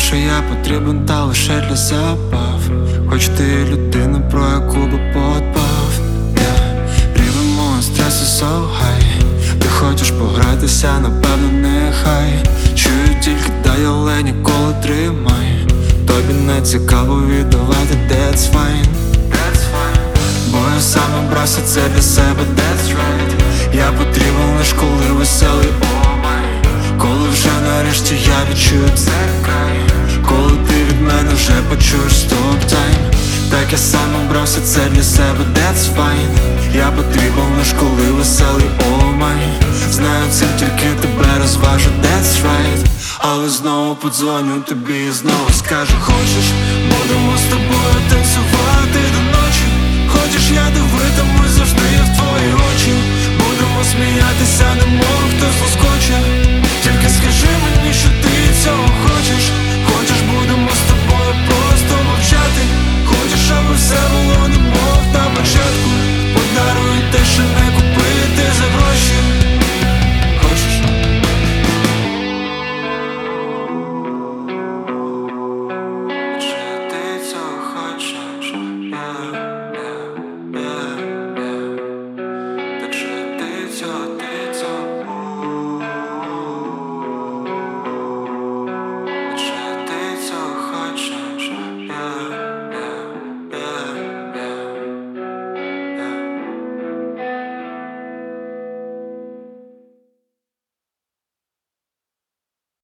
що я потрібен, та лише для забав. Хоч ти людина, про яку би подбав. Рівень мого стресу so high. Ти хочеш погратися, напевно, нехай. Чую тільки дай, але ніколи тримай. Тобі не цікаво віддавати, that's fine. Бо я сам обрався це для себе, that's right. Я потрібен лиш коли веселий, oh my. Коли вже нарешті я відчую це край. Коли ти від мене вже почуєш stop time. Так я сам обрався це для себе, that's fine. Я потрібен лиш коли веселий, oh my. Знаю, це тільки тебе розважу, that's right. Але знову подзвоню тобі і знову скажу: хочеш, будемо з тобою танцювати до ночі. Хочеш, я дивитимусь завжди в твої очі. Будемо сміятися, немов хтось лоскоче. Тільки скажи мені, що ти цього хочеш.